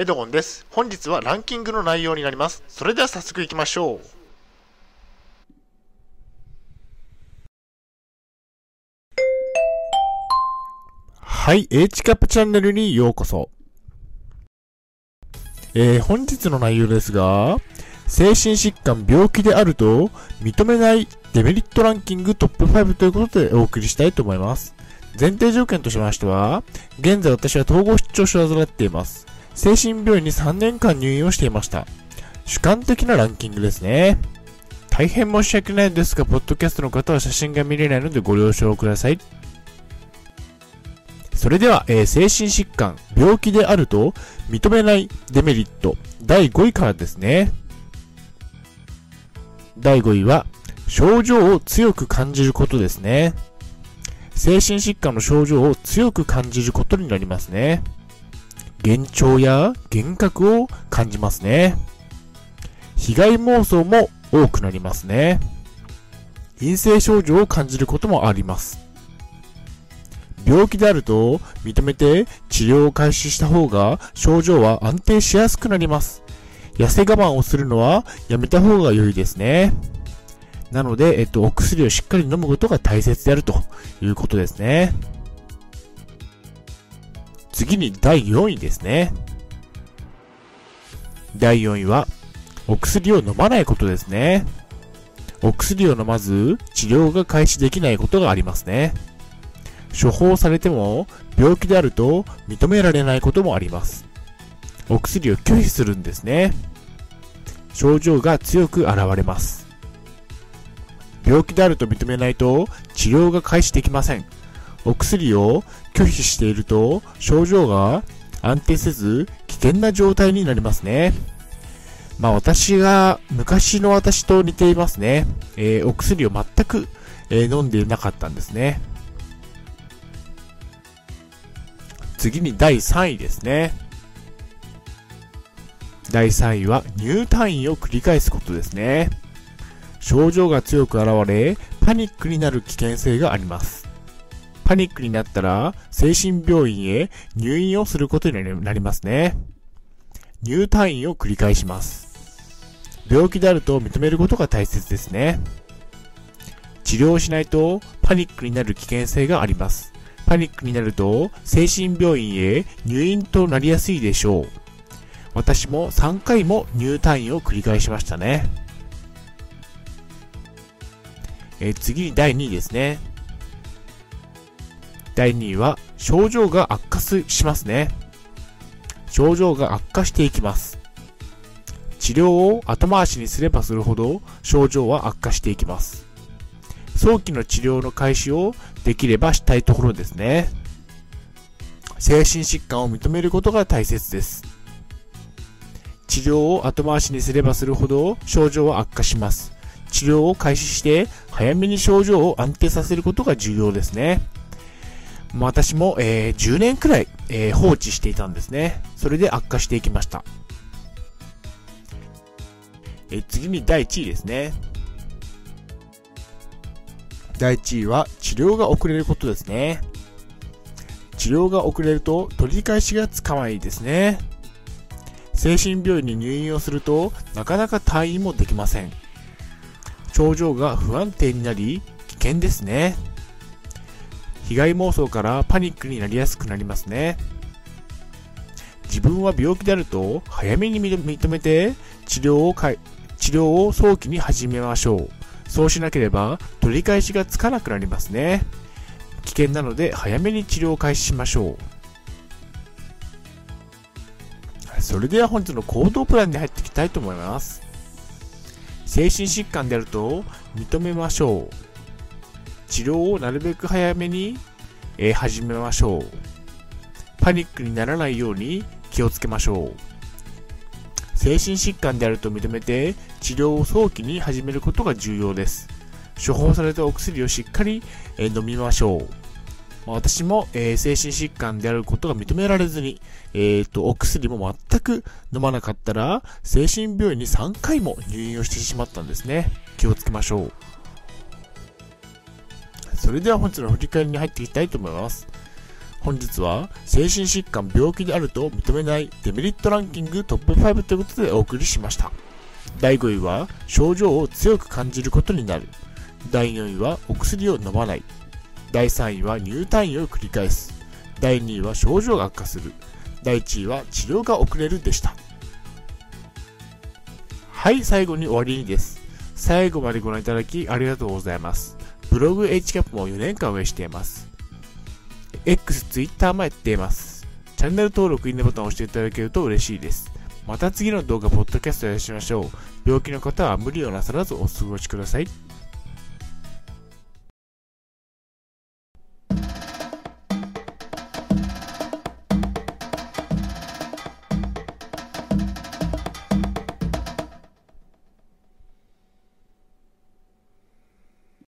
エドゴンです。本日はランキングの内容になります。それでは早速いきましょう。はい、H カップチャンネルにようこそ。本日の内容ですが、精神疾患病気であると認めないデメリットランキングトップ5ということでお送りしたいと思います。前提条件としましては、現在私は統合失調症を患っています。精神病院に3年間入院をしていました。主観的なランキングですね。大変申し訳ないのですが、ポッドキャストの方は写真が見れないのでご了承ください。それでは、精神疾患、病気であると認めないデメリット、第5位からですね。第5位は、症状を強く感じることですね。精神疾患の症状を強く感じることになりますね。幻聴や幻覚を感じますね。被害妄想も多くなりますね。陰性症状を感じることもあります。病気であると認めて治療を開始した方が症状は安定しやすくなります。痩せ我慢をするのはやめた方が良いですね。なので、お薬をしっかり飲むことが大切であるということですね。次に第4位ですね。第4位は、お薬を飲まないことですね。お薬を飲まず、治療が開始できないことがありますね。処方されても、病気であると認められないこともあります。お薬を拒否するんですね。症状が強く現れます。病気であると認めないと治療が開始できません。お薬を拒否していると症状が安定せず危険な状態になりますね。私が昔の私と似ていますね。お薬を全く、飲んでいなかったんですね。次に第3位ですね。第3位は入退院を繰り返すことですね。症状が強く現れ、パニックになる危険性があります。パニックになったら、精神病院へ入院をすることになりますね。入退院を繰り返します。病気であると認めることが大切ですね。治療をしないと、パニックになる危険性があります。パニックになると、精神病院へ入院となりやすいでしょう。私も3回も入退院を繰り返しましたね。次に第2位ですね。第2位は症状が悪化しますね。症状が悪化していきます。治療を後回しにすればするほど症状は悪化していきます。早期の治療の開始をできればしたいところですね。精神疾患を認めることが大切です。治療を後回しにすればするほど症状は悪化します。治療を開始して早めに症状を安定させることが重要ですね。私も、10年くらい、放置していたんですね。それで悪化していきました。次に第1位ですね。第1位は治療が遅れることですね。治療が遅れると取り返しがつかないですね。精神病院に入院をするとなかなか退院もできません。症状が不安定になり危険ですね。被害妄想からパニックになりやすくなりますね。自分は病気であると早めに認めて治療を早期に始めましょう。そうしなければ取り返しがつかなくなりますね。危険なので早めに治療を開始しましょう。それでは本日の行動プランに入っていきたいと思います。精神疾患であると認めましょう。治療をなるべく早めに、始めましょう。パニックにならないように気をつけましょう。精神疾患であると認めて治療を早期に始めることが重要です。処方されたお薬をしっかり、飲みましょう。私も、精神疾患であることが認められずに、お薬も全く飲まなかったら精神病院に3回も入院をしてしまったんですね。気をつけましょう。それでは本日の振り返りに入っていきたいと思います。 本日は精神疾患病気であると認めないデメリットランキングトップ5ということでお送りしました。第5位は症状を強く感じることになる。第4位はお薬を飲まない。第3位は入退院を繰り返す。第2位は症状が悪化する。第1位は治療が遅れるでした。はい、最後に終わりにです。最後までご覧いただきありがとうございます。ブログ HCAP も4年間運営しています。X、Twitter もやっています。チャンネル登録、いいねボタンを押していただけると嬉しいです。また次の動画、ポッドキャストでお会いしましょう。病気の方は無理をなさらずお過ごしください。